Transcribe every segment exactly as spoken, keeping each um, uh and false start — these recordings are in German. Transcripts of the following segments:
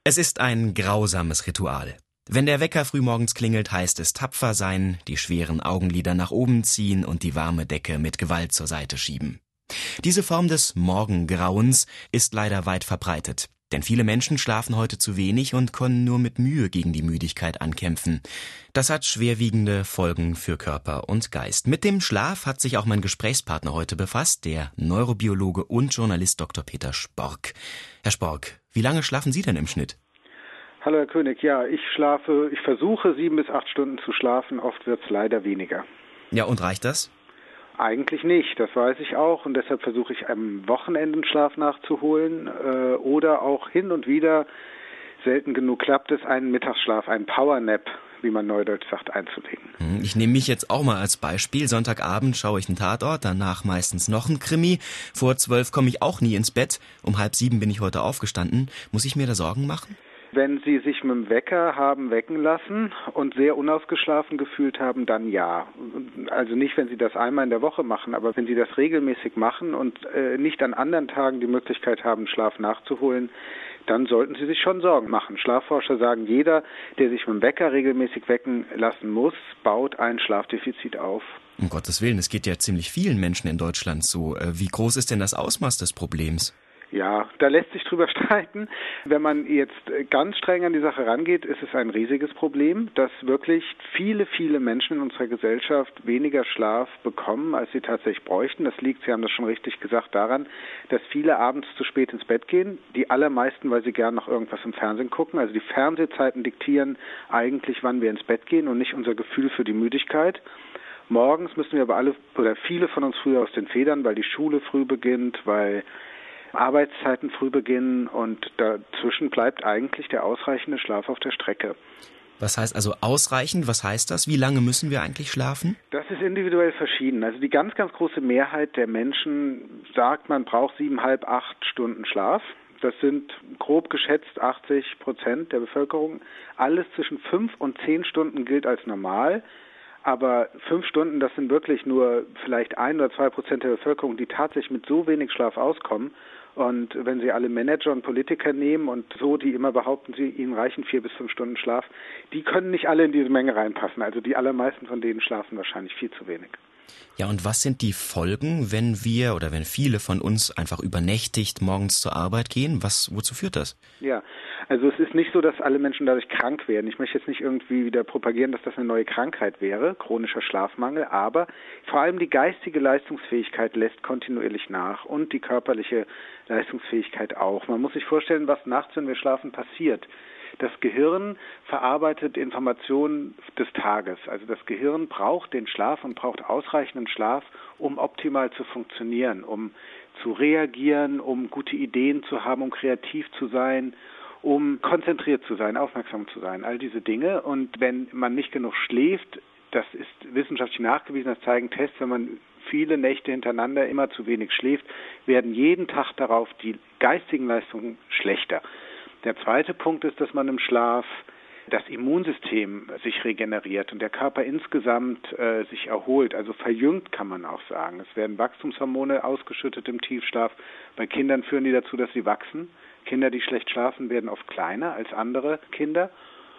Es ist ein grausames Ritual. Wenn der Wecker frühmorgens klingelt, heißt es tapfer sein, die schweren Augenlider nach oben ziehen und die warme Decke mit Gewalt zur Seite schieben. Diese Form des Morgengrauens ist leider weit verbreitet. Denn viele Menschen schlafen heute zu wenig und können nur mit Mühe gegen die Müdigkeit ankämpfen. Das hat schwerwiegende Folgen für Körper und Geist. Mit dem Schlaf hat sich auch mein Gesprächspartner heute befasst, der Neurobiologe und Journalist Doktor Peter Spork. Herr Spork, wie lange schlafen Sie denn im Schnitt? Hallo Herr König, ja, ich schlafe, ich versuche sieben bis acht Stunden zu schlafen, oft wird es leider weniger. Ja, und reicht das? Eigentlich nicht, das weiß ich auch und deshalb versuche ich am Wochenende einen Schlaf nachzuholen äh, oder auch hin und wieder, selten genug klappt es, einen Mittagsschlaf, einen Powernap, wie man neudeutsch sagt, einzulegen. Ich nehme mich jetzt auch mal als Beispiel. Sonntagabend schaue ich einen Tatort, danach meistens noch einen Krimi. Vor zwölf komme ich auch nie ins Bett. Um halb sieben bin ich heute aufgestanden. Muss ich mir da Sorgen machen? Wenn Sie sich mit dem Wecker haben wecken lassen und sehr unausgeschlafen gefühlt haben, dann ja. Also nicht, wenn Sie das einmal in der Woche machen, aber wenn Sie das regelmäßig machen und äh, nicht an anderen Tagen die Möglichkeit haben, Schlaf nachzuholen, dann sollten Sie sich schon Sorgen machen. Schlafforscher sagen, jeder, der sich mit dem Wecker regelmäßig wecken lassen muss, baut ein Schlafdefizit auf. Um Gottes Willen, es geht ja ziemlich vielen Menschen in Deutschland so. Wie groß ist denn das Ausmaß des Problems? Ja, da lässt sich drüber streiten. Wenn man jetzt ganz streng an die Sache rangeht, ist es ein riesiges Problem, dass wirklich viele, viele Menschen in unserer Gesellschaft weniger Schlaf bekommen, als sie tatsächlich bräuchten. Das liegt, Sie haben das schon richtig gesagt, daran, dass viele abends zu spät ins Bett gehen. Die allermeisten, weil sie gern noch irgendwas im Fernsehen gucken. Also die Fernsehzeiten diktieren eigentlich, wann wir ins Bett gehen und nicht unser Gefühl für die Müdigkeit. Morgens müssen wir aber alle oder viele von uns früher aus den Federn, weil die Schule früh beginnt, weil Arbeitszeiten früh beginnen und dazwischen bleibt eigentlich der ausreichende Schlaf auf der Strecke. Was heißt also ausreichend? Was heißt das? Wie lange müssen wir eigentlich schlafen? Das ist individuell verschieden. Also die ganz, ganz große Mehrheit der Menschen sagt, man braucht siebeneinhalb, acht Stunden Schlaf. Das sind grob geschätzt achtzig Prozent der Bevölkerung. Alles zwischen fünf und zehn Stunden gilt als normal. Aber fünf Stunden, das sind wirklich nur vielleicht ein oder zwei Prozent der Bevölkerung, die tatsächlich mit so wenig Schlaf auskommen. Und wenn Sie alle Manager und Politiker nehmen und so, die immer behaupten, sie ihnen reichen vier bis fünf Stunden Schlaf, die können nicht alle in diese Menge reinpassen. Also die allermeisten von denen schlafen wahrscheinlich viel zu wenig. Ja, und was sind die Folgen, wenn wir oder wenn viele von uns einfach übernächtigt morgens zur Arbeit gehen? Was, wozu führt das? Ja, also es ist nicht so, dass alle Menschen dadurch krank werden. Ich möchte jetzt nicht irgendwie wieder propagieren, dass das eine neue Krankheit wäre, chronischer Schlafmangel, aber vor allem die geistige Leistungsfähigkeit lässt kontinuierlich nach und die körperliche Leistungsfähigkeit auch. Man muss sich vorstellen, was nachts, wenn wir schlafen, passiert. Das Gehirn verarbeitet Informationen des Tages. Also das Gehirn braucht den Schlaf und braucht ausreichenden Schlaf, um optimal zu funktionieren, um zu reagieren, um gute Ideen zu haben, um kreativ zu sein, um konzentriert zu sein, aufmerksam zu sein, all diese Dinge. Und wenn man nicht genug schläft, das ist wissenschaftlich nachgewiesen, das zeigen Tests, wenn man viele Nächte hintereinander immer zu wenig schläft, werden jeden Tag darauf die geistigen Leistungen schlechter. Der zweite Punkt ist, dass man im Schlaf das Immunsystem sich regeneriert und der Körper insgesamt äh, sich erholt, also verjüngt kann man auch sagen. Es werden Wachstumshormone ausgeschüttet im Tiefschlaf. Bei Kindern führen die dazu, dass sie wachsen. Kinder, die schlecht schlafen, werden oft kleiner als andere Kinder.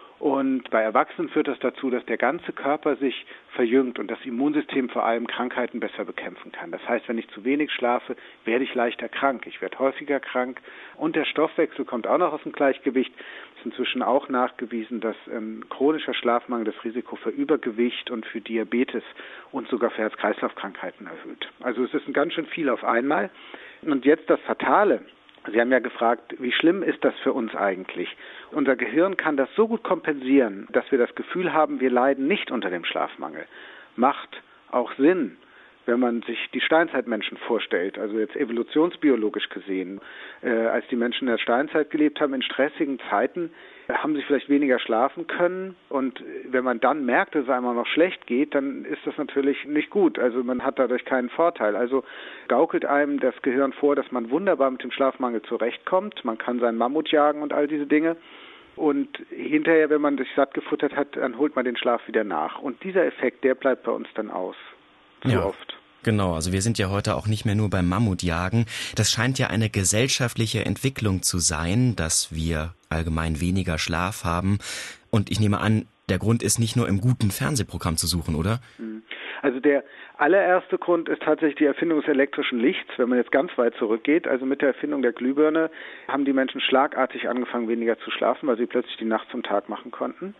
Und bei Erwachsenen führt das dazu, dass der ganze Körper sich verjüngt und das Immunsystem vor allem Krankheiten besser bekämpfen kann. Das heißt, wenn ich zu wenig schlafe, werde ich leichter krank. Ich werde häufiger krank und der Stoffwechsel kommt auch noch aus dem Gleichgewicht. Es ist inzwischen auch nachgewiesen, dass ähm, chronischer Schlafmangel das Risiko für Übergewicht und für Diabetes und sogar für Herz-Kreislauf-Krankheiten erhöht. Also es ist ein ganz schön viel auf einmal. Und jetzt das Fatale. Sie haben ja gefragt, wie schlimm ist das für uns eigentlich? Unser Gehirn kann das so gut kompensieren, dass wir das Gefühl haben, wir leiden nicht unter dem Schlafmangel. Macht auch Sinn, wenn man sich die Steinzeitmenschen vorstellt, also jetzt evolutionsbiologisch gesehen. Äh, als die Menschen in der Steinzeit gelebt haben, in stressigen Zeiten, haben sie vielleicht weniger schlafen können und wenn man dann merkt, dass es einmal noch schlecht geht, dann ist das natürlich nicht gut. Also man hat dadurch keinen Vorteil. Also gaukelt einem das Gehirn vor, dass man wunderbar mit dem Schlafmangel zurechtkommt. Man kann seinen Mammut jagen und all diese Dinge. Und hinterher, wenn man sich satt gefuttert hat, dann holt man den Schlaf wieder nach. Und dieser Effekt, der bleibt bei uns dann aus. Zu ja. oft. Genau, also wir sind ja heute auch nicht mehr nur beim Mammutjagen. Das scheint ja eine gesellschaftliche Entwicklung zu sein, dass wir allgemein weniger Schlaf haben. Und ich nehme an, der Grund ist nicht nur im guten Fernsehprogramm zu suchen, oder? Also der allererste Grund ist tatsächlich die Erfindung des elektrischen Lichts, wenn man jetzt ganz weit zurückgeht. Also mit der Erfindung der Glühbirne haben die Menschen schlagartig angefangen, weniger zu schlafen, weil sie plötzlich die Nacht zum Tag machen konnten.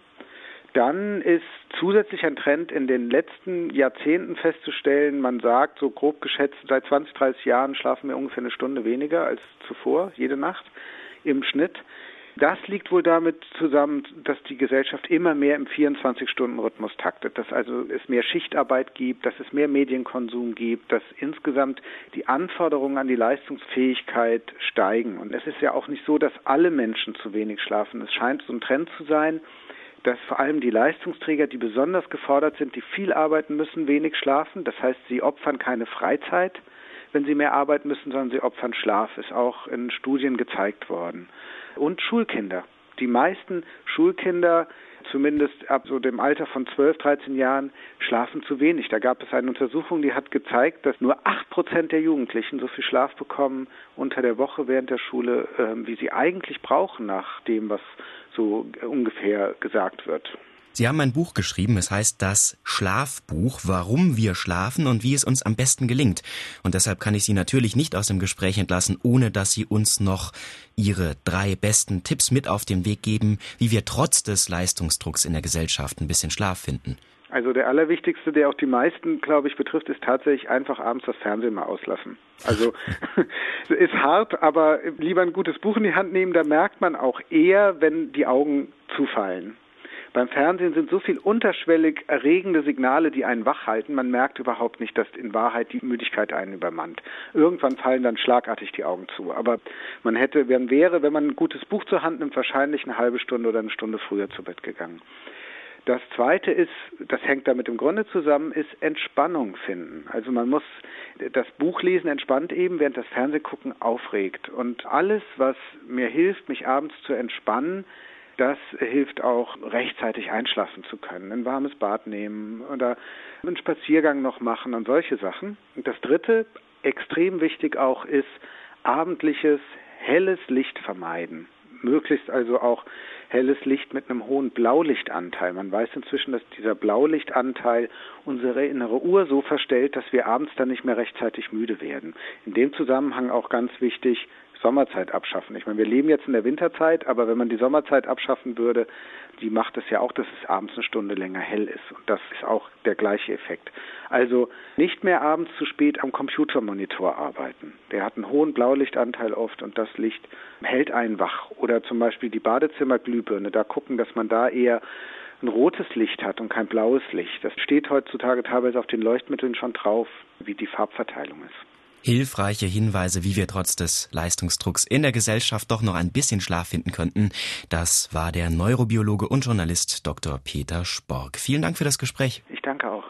Dann ist zusätzlich ein Trend in den letzten Jahrzehnten festzustellen. Man sagt, so grob geschätzt, seit zwanzig, dreißig Jahren schlafen wir ungefähr eine Stunde weniger als zuvor, jede Nacht im Schnitt. Das liegt wohl damit zusammen, dass die Gesellschaft immer mehr im vierundzwanzig-Stunden-Rhythmus taktet, dass also es mehr Schichtarbeit gibt, dass es mehr Medienkonsum gibt, dass insgesamt die Anforderungen an die Leistungsfähigkeit steigen. Und es ist ja auch nicht so, dass alle Menschen zu wenig schlafen. Es scheint so ein Trend zu sein, dass vor allem die Leistungsträger, die besonders gefordert sind, die viel arbeiten müssen, wenig schlafen. Das heißt, sie opfern keine Freizeit, wenn sie mehr arbeiten müssen, sondern sie opfern Schlaf. Ist auch in Studien gezeigt worden. Und Schulkinder. Die meisten Schulkinder, zumindest ab so dem Alter von zwölf, dreizehn Jahren, schlafen zu wenig. Da gab es eine Untersuchung, die hat gezeigt, dass nur acht Prozent der Jugendlichen so viel Schlaf bekommen unter der Woche während der Schule, äh, wie sie eigentlich brauchen, nach dem, was so ungefähr gesagt wird. Sie haben ein Buch geschrieben, es heißt das Schlafbuch, warum wir schlafen und wie es uns am besten gelingt. Und deshalb kann ich Sie natürlich nicht aus dem Gespräch entlassen, ohne dass Sie uns noch Ihre drei besten Tipps mit auf den Weg geben, wie wir trotz des Leistungsdrucks in der Gesellschaft ein bisschen Schlaf finden. Also der allerwichtigste, der auch die meisten, glaube ich, betrifft, ist tatsächlich einfach abends das Fernsehen mal auslassen. Also ist hart, aber lieber ein gutes Buch in die Hand nehmen, da merkt man auch eher, wenn die Augen zufallen. Beim Fernsehen sind so viel unterschwellig erregende Signale, die einen wach halten. Man merkt überhaupt nicht, dass in Wahrheit die Müdigkeit einen übermannt. Irgendwann fallen dann schlagartig die Augen zu. Aber man hätte, man wäre, wenn man ein gutes Buch zur Hand nimmt, wahrscheinlich eine halbe Stunde oder eine Stunde früher zu Bett gegangen. Das Zweite ist, das hängt damit im Grunde zusammen, ist Entspannung finden. Also man muss das Buch lesen, entspannt eben, während das Fernsehgucken aufregt. Und alles, was mir hilft, mich abends zu entspannen, das hilft auch, rechtzeitig einschlafen zu können, ein warmes Bad nehmen oder einen Spaziergang noch machen und solche Sachen. Und das Dritte, extrem wichtig auch, ist abendliches, helles Licht vermeiden. Möglichst also auch helles Licht mit einem hohen Blaulichtanteil. Man weiß inzwischen, dass dieser Blaulichtanteil unsere innere Uhr so verstellt, dass wir abends dann nicht mehr rechtzeitig müde werden. In dem Zusammenhang auch ganz wichtig, Sommerzeit abschaffen. Ich meine, wir leben jetzt in der Winterzeit, aber wenn man die Sommerzeit abschaffen würde, die macht es ja auch, dass es abends eine Stunde länger hell ist. Und das ist auch der gleiche Effekt. Also nicht mehr abends zu spät am Computermonitor arbeiten. Der hat einen hohen Blaulichtanteil oft und das Licht hält einen wach. Oder zum Beispiel die Badezimmerglühbirne, da gucken, dass man da eher ein rotes Licht hat und kein blaues Licht. Das steht heutzutage teilweise auf den Leuchtmitteln schon drauf, wie die Farbverteilung ist. Hilfreiche Hinweise, wie wir trotz des Leistungsdrucks in der Gesellschaft doch noch ein bisschen Schlaf finden könnten. Das war der Neurobiologe und Journalist Doktor Peter Spork. Vielen Dank für das Gespräch. Ich danke auch.